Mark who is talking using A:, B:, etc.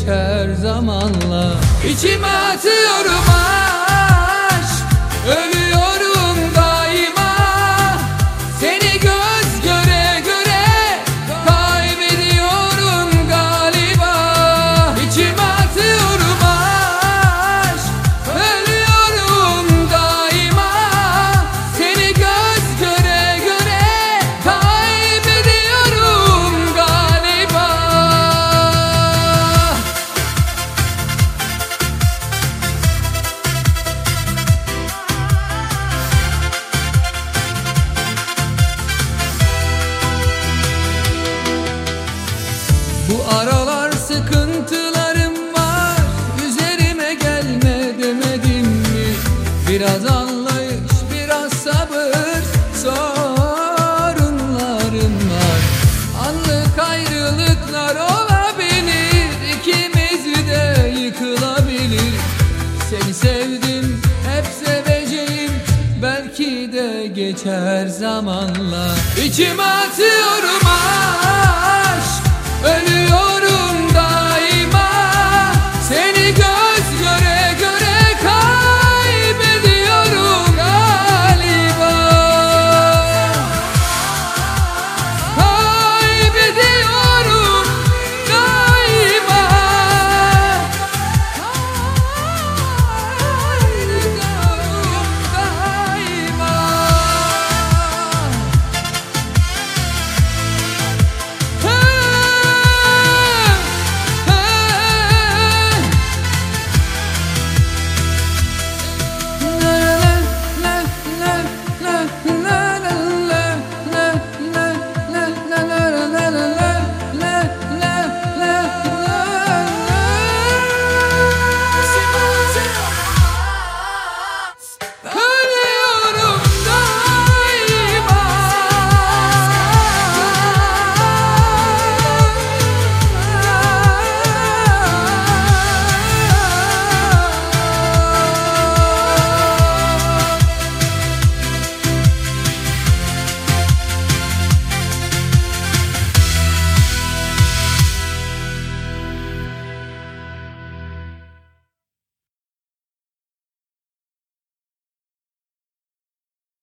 A: geçer zamanla. İçime atıyorum aşk, ölüyorum daima. Seni göz göre göre kaybediyorum galiba. İçime atıyorum aşk, ölüyorum daima. Seni göz göre göre kaybediyorum galiba. Bu aralar sıkıntılarım var, üzerime gelme demedim mi? Biraz anlayış, biraz sabır, sorunlarım var. Anlık ayrılıklar olabilir, ikimiz de yıkılabilir. Seni sevdim, hep seveceğim, belki de geçer zamanla. İçime atıyorum aşk, ölüyorum